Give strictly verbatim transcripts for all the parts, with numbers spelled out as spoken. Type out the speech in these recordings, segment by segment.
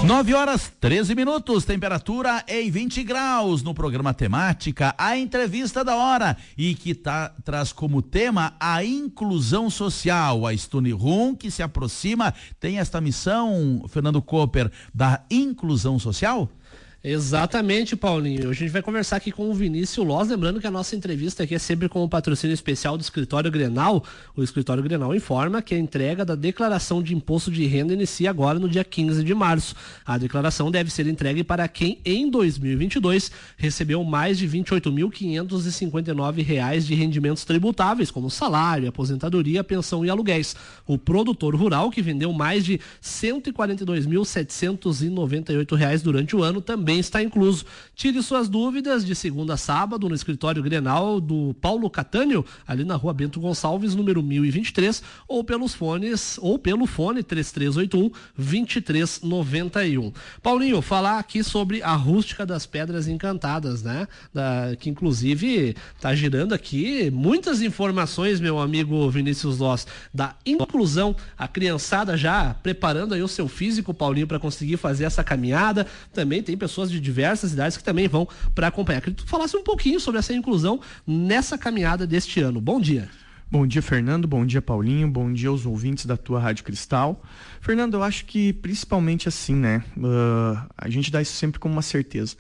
nove horas, treze minutos, temperatura em vinte graus no programa Temática, a entrevista da hora e que tá, traz como tema a inclusão social. A Stone Room, que se aproxima, tem esta missão, Fernando Cooper, da inclusão social? Exatamente, Paulinho. Hoje a gente vai conversar aqui com o Vinícius Loz, lembrando que a nossa entrevista aqui é sempre com o patrocínio especial do Escritório Grenal. O Escritório Grenal informa que a entrega da declaração de imposto de renda inicia agora no dia quinze de março. A declaração deve ser entregue para quem em dois mil e vinte e dois recebeu mais de vinte e oito mil quinhentos e cinquenta e nove reais de rendimentos tributáveis, como salário, aposentadoria, pensão e aluguéis. O produtor rural que vendeu mais de cento e quarenta e dois mil setecentos e noventa e oito reais durante o ano também está incluso. Tire suas dúvidas de segunda a sábado no Escritório Grenal do Paulo Catânio, ali na Rua Bento Gonçalves, número mil e vinte e três, ou pelos fones, ou pelo fone três três oito um, dois três nove um. Paulinho, falar aqui sobre a Rústica das Pedras Encantadas, né? Da, que inclusive está girando aqui muitas informações, meu amigo Vinícius Loss, da inclusão, a criançada já preparando aí o seu físico, Paulinho, para conseguir fazer essa caminhada. Também tem pessoas de diversas idades que também vão para acompanhar. Queria que tu falasse um pouquinho sobre essa inclusão nessa caminhada deste ano. Bom dia. Bom dia, Fernando. Bom dia, Paulinho. Bom dia aos ouvintes da tua Rádio Cristal. Fernando, eu acho que principalmente assim, né? Uh, a gente dá isso sempre como uma certeza.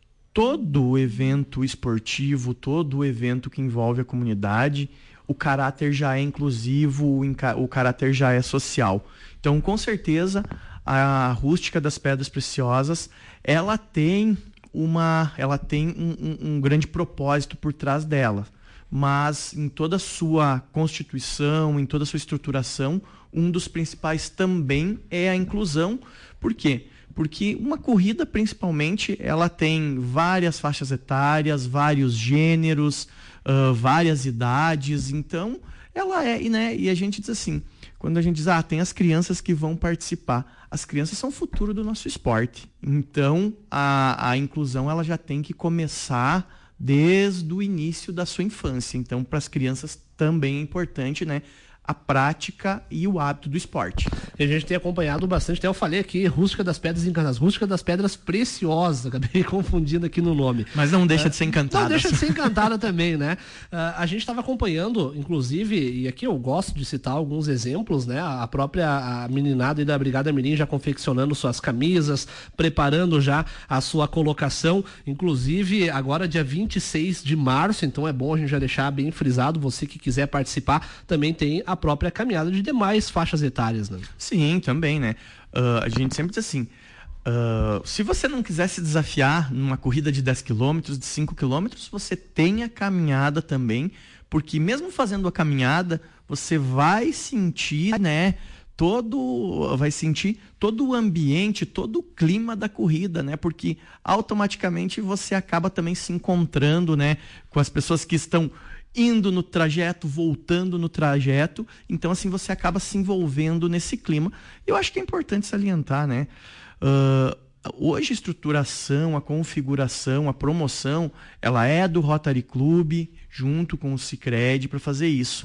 Todo evento esportivo, todo evento que envolve a comunidade, o caráter já é inclusivo, o caráter já é social. Então, com certeza, a Rústica das Pedras Preciosas, ela tem, uma, ela tem um, um, um grande propósito por trás dela. Mas em toda a sua constituição, em toda a sua estruturação, um dos principais também é a inclusão. Por quê? Porque uma corrida, principalmente, ela tem várias faixas etárias, vários gêneros, uh, várias idades. Então, ela é, né? E a gente diz assim, quando a gente diz, ah, tem as crianças que vão participar. As crianças são o futuro do nosso esporte. Então, a, a inclusão ela já tem que começar desde o início da sua infância. Então, para as crianças também é importante, né, a prática e o hábito do esporte. A gente tem acompanhado bastante, até eu falei aqui, Rústica das Pedras Encantadas, Rústica das Pedras Preciosas, acabei confundindo aqui no nome. Mas não deixa uh, de ser encantada. Não deixa de ser encantada também, né? Uh, a gente estava acompanhando, inclusive, e aqui eu gosto de citar alguns exemplos, né? A própria a meninada da Brigada Mirim já confeccionando suas camisas, preparando já a sua colocação, inclusive agora dia vinte e seis de março, então é bom a gente já deixar bem frisado, você que quiser participar, também tem a própria caminhada de demais faixas etárias, né? Sim, também, né? Uh, a gente sempre diz assim, uh, se você não quiser se desafiar numa corrida de dez quilômetros, de cinco quilômetros, você tem a caminhada também, porque mesmo fazendo a caminhada, você vai sentir, né, todo, vai sentir todo o ambiente, todo o clima da corrida, né? Porque automaticamente você acaba também se encontrando, né, com as pessoas que estão indo no trajeto, voltando no trajeto, então assim você acaba se envolvendo nesse clima. Eu acho que é importante salientar, né? Uh, hoje a estruturação, a configuração, a promoção, ela é do Rotary Club, junto com o Sicredi, para fazer isso.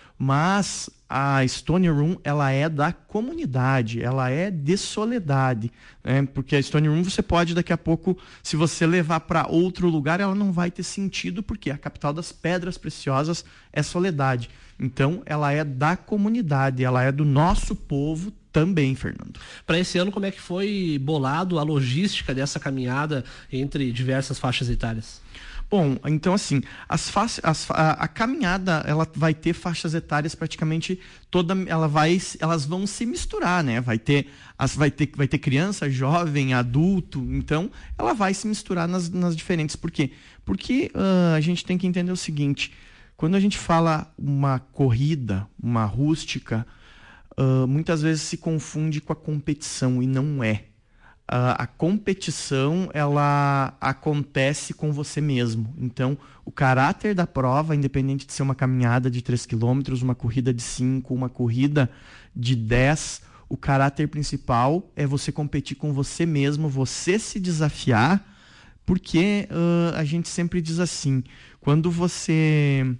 Mas a Stone Room, ela é da comunidade, ela é de Soledade, né? Porque a Stone Room você pode daqui a pouco, se você levar para outro lugar, ela não vai ter sentido, porque a capital das Pedras Preciosas é Soledade. Então, ela é da comunidade, ela é do nosso povo também, Fernando. Para esse ano, como é que foi bolado a logística dessa caminhada entre diversas faixas etárias? Bom, então assim, as faixas, as, a, a caminhada, ela vai ter faixas etárias praticamente toda, ela vai, elas vão se misturar, né? Vai ter, as, vai ter, vai ter criança, jovem, adulto, então ela vai se misturar nas, nas diferentes. Por quê? Porque uh, a gente tem que entender o seguinte, quando a gente fala uma corrida, uma rústica, uh, muitas vezes se confunde com a competição e não é. Uh, a competição, ela acontece com você mesmo. Então, o caráter da prova, independente de ser uma caminhada de três quilômetros, uma corrida de cinco, uma corrida de dez, o caráter principal é você competir com você mesmo, você se desafiar, porque uh, a gente sempre diz assim, quando você...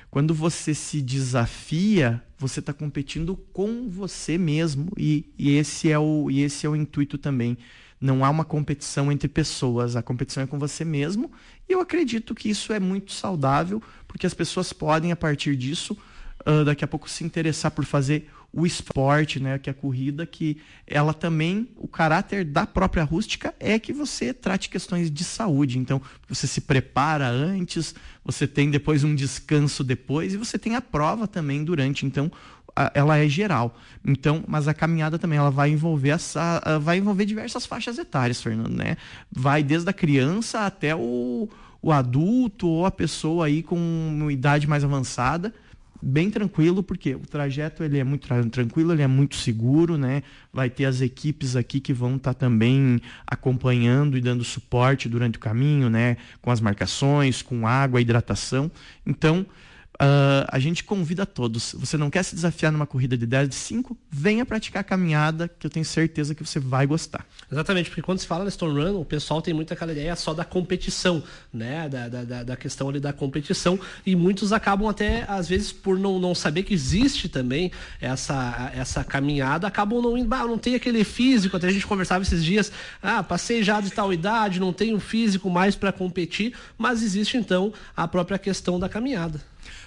Quando você se desafia, você está competindo com você mesmo e, e, esse é o, e esse é o intuito também. Não há uma competição entre pessoas, a competição é com você mesmo e eu acredito que isso é muito saudável, porque as pessoas podem, a partir disso, uh, daqui a pouco se interessar por fazer o esporte, né, que é a corrida, que ela também, o caráter da própria rústica é que você trate questões de saúde. Então, você se prepara antes, você tem depois um descanso depois e você tem a prova também durante. Então, a, ela é geral. Então, mas a caminhada também ela vai envolver essa, vai envolver diversas faixas etárias, Fernando, né? Vai desde a criança até o, o adulto ou a pessoa aí com uma idade mais avançada. Bem tranquilo, porque o trajeto ele é muito tranquilo, ele é muito seguro, né? Vai ter as equipes aqui que vão estar tá também acompanhando e dando suporte durante o caminho, né? Com as marcações, com água, hidratação. Então, Uh, a gente convida a todos. Você não quer se desafiar numa corrida de dez de cinco? Venha praticar a caminhada, que eu tenho certeza que você vai gostar. Exatamente, porque quando se fala na Stone Run, o pessoal tem muito aquela ideia só da competição, né? Da, da, da questão ali da competição, e muitos acabam até, às vezes, por não, não saber que existe também essa, essa caminhada, acabam não indo, ah, não tem aquele físico, até a gente conversava esses dias, ah, passei já de tal idade, não tenho físico mais para competir, mas existe então a própria questão da caminhada.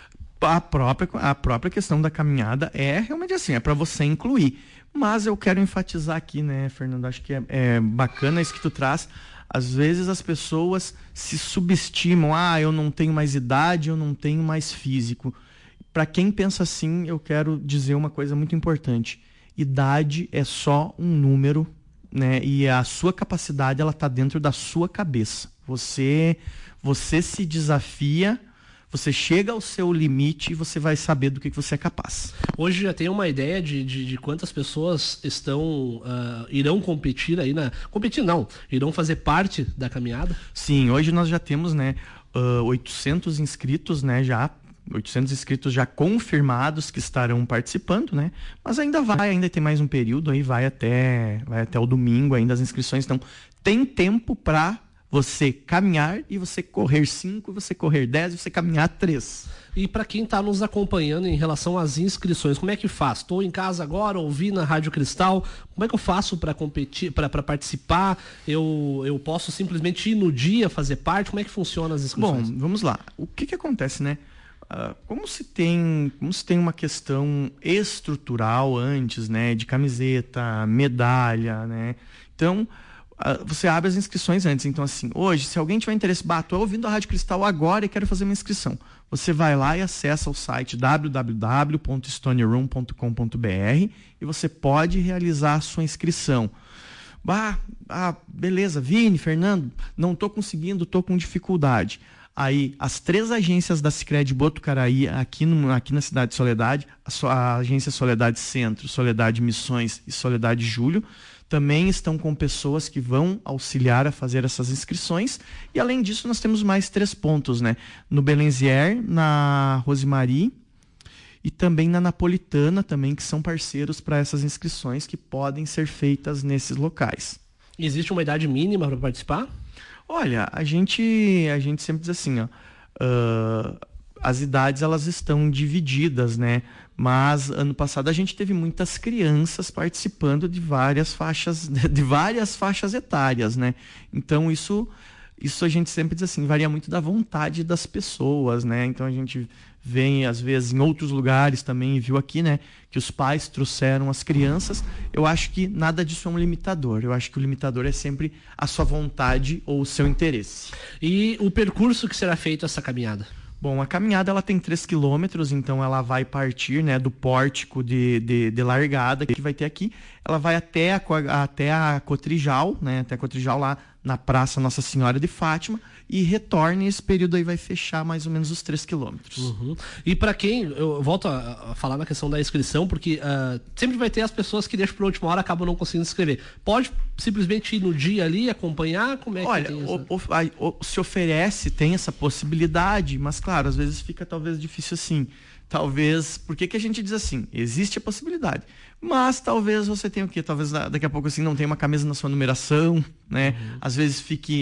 A própria, a própria questão da caminhada é realmente assim, é para você incluir. Mas eu quero enfatizar aqui, né, Fernando, acho que é, é bacana isso que tu traz. Às vezes as pessoas se subestimam, ah, eu não tenho mais idade, eu não tenho mais físico. Para quem pensa assim, eu quero dizer uma coisa muito importante. Idade é só um número, né, e a sua capacidade ela está dentro da sua cabeça. Você, você se desafia. Você chega ao seu limite e você vai saber do que você é capaz. Hoje já tem uma ideia de, de, de quantas pessoas estão uh, irão competir aí na... Competir não, irão fazer parte da caminhada? Sim, hoje nós já temos, né, uh, oitocentos inscritos, né, já... oitocentos inscritos já confirmados que estarão participando, né? Mas ainda vai, ainda tem mais um período, aí vai até, vai até o domingo ainda as inscrições. Então, tem tempo para você caminhar e você correr cinco, você correr dez e você caminhar três. E para quem está nos acompanhando em relação às inscrições, como é que faz? Estou em casa agora, ouvi na Rádio Cristal, como é que eu faço para competir, para participar? Eu, eu posso simplesmente ir no dia fazer parte? Como é que funciona as inscrições? Bom, vamos lá. O que que acontece, né? Uh, como se tem, como se tem uma questão estrutural antes, né? De camiseta, medalha, né? Então, uh, você abre as inscrições antes. Então, assim, hoje, se alguém tiver interesse, bah, tô ouvindo a Rádio Cristal agora e quero fazer uma inscrição. Você vai lá e acessa o site w w w ponto stone run ponto com ponto b r e você pode realizar a sua inscrição. Bah, ah, beleza, Vini, Fernando, não estou conseguindo, estou com dificuldade. Aí, as três agências da Sicredi Botucaraí, aqui, no, aqui na cidade de Soledade, a, so, a agência Soledade Centro, Soledade Missões e Soledade Júlio, também estão com pessoas que vão auxiliar a fazer essas inscrições. E, além disso, nós temos mais três pontos, né? No Belenzier, na Rosemary e também na Napolitana, também, que são parceiros para essas inscrições que podem ser feitas nesses locais. Existe uma idade mínima para participar? Olha, a gente, a gente sempre diz assim, ó, uh, as idades elas estão divididas, né? Mas ano passado a gente teve muitas crianças participando de várias faixas, de várias faixas etárias, né? Então isso, isso a gente sempre diz assim, varia muito da vontade das pessoas, né? Então a gente vem às vezes em outros lugares também, viu aqui, né, que os pais trouxeram as crianças. Eu acho que nada disso é um limitador. Eu acho que o limitador é sempre a sua vontade ou o seu interesse. E o percurso que será feito essa caminhada? Bom, a caminhada ela tem três quilômetros, então ela vai partir, né, do pórtico de, de, de largada que vai ter aqui. Ela vai até a, até a Cotrijal, né, até a Cotrijal lá na Praça Nossa Senhora de Fátima, e retorne. Esse período aí vai fechar mais ou menos os três quilômetros. Uhum. E para quem, eu volto a, a falar na questão da inscrição, porque uh, sempre vai ter as pessoas que deixam para a última hora e acabam não conseguindo se inscrever. Pode simplesmente ir no dia ali, acompanhar? Como é que Olha, tem o, essa... o, o, se oferece, tem essa possibilidade, mas claro, às vezes fica talvez difícil assim. Talvez, por que que a gente diz assim? Existe a possibilidade, mas talvez você tenha o quê? Talvez daqui a pouco assim não tenha uma camisa na sua numeração, né? Uhum. Às vezes fique,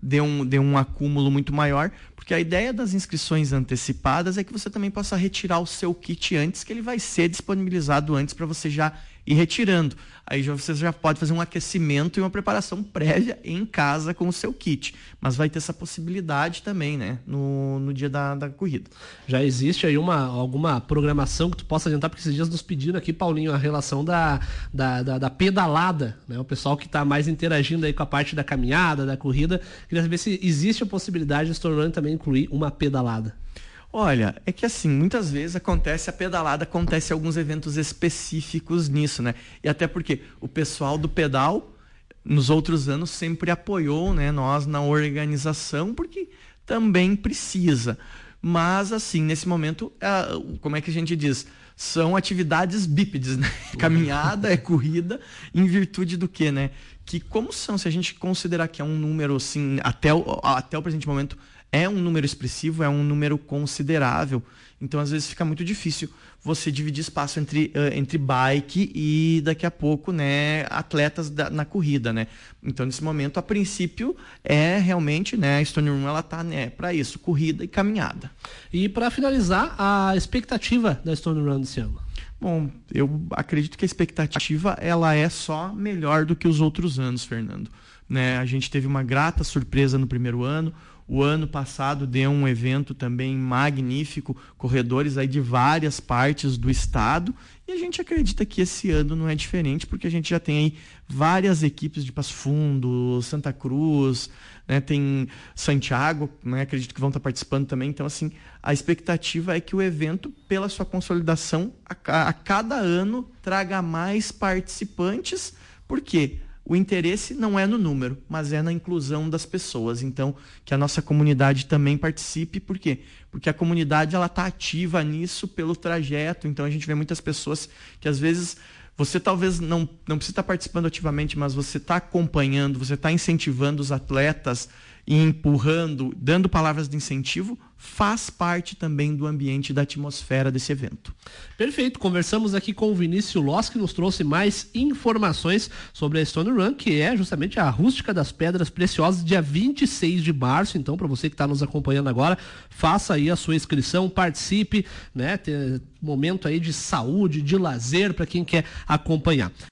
dê um, dê um acúmulo muito maior, porque a ideia das inscrições antecipadas é que você também possa retirar o seu kit antes, que ele vai ser disponibilizado antes para você já ir retirando. Aí já, você já pode fazer um aquecimento e uma preparação prévia em casa com o seu kit. Mas vai ter essa possibilidade também, né? No, no dia da, da corrida. Já existe aí uma, alguma programação que tu possa adiantar, porque esses dias nos pediram aqui, Paulinho, a relação da, da, da, da pedalada, né? O pessoal que está mais interagindo aí com a parte da caminhada, da corrida. Queria saber se existe a possibilidade de Stone Run também incluir uma pedalada. Olha, é que assim, muitas vezes acontece, a pedalada acontece alguns eventos específicos nisso, né? E até porque o pessoal do pedal, nos outros anos, sempre apoiou, né, nós na organização, porque também precisa. Mas, assim, nesse momento, como é que a gente diz? São atividades bípedes, né? Caminhada é corrida, em virtude do quê, né? Que como são, se a gente considerar que é um número, assim, até o, até o presente momento, é um número expressivo, é um número considerável. Então, às vezes, fica muito difícil você dividir espaço entre, uh, entre bike e, daqui a pouco, né, atletas da, na corrida, né? Então, nesse momento, a princípio, é realmente, né, a Stone Run, ela tá, né, para isso, corrida e caminhada. E, para finalizar, a expectativa da Stone Run desse ano? Bom, eu acredito que a expectativa, ela é só melhor do que os outros anos, Fernando. Né? A gente teve uma grata surpresa no primeiro ano. O ano passado deu um evento também magnífico, corredores aí de várias partes do estado, e a gente acredita que esse ano não é diferente, porque a gente já tem aí várias equipes de Passo Fundo, Santa Cruz, né, tem Santiago, né, acredito que vão estar participando também. Então, assim, a expectativa é que o evento, pela sua consolidação, a, a cada ano traga mais participantes. Por quê? O interesse não é no número, mas é na inclusão das pessoas. Então, que a nossa comunidade também participe. Por quê? Porque a comunidade ela está ativa nisso pelo trajeto. Então, a gente vê muitas pessoas que, às vezes, você talvez não, não precisa estar participando ativamente, mas você está acompanhando, você está incentivando os atletas e empurrando, dando palavras de incentivo, faz parte também do ambiente, da atmosfera desse evento. Perfeito, conversamos aqui com o Vinícius Loss, que nos trouxe mais informações sobre a Stone Run, que é justamente a Rústica das Pedras Preciosas, dia vinte e seis de março. Então, para você que está nos acompanhando agora, faça aí a sua inscrição, participe, né? Ter momento aí de saúde, de lazer para quem quer acompanhar.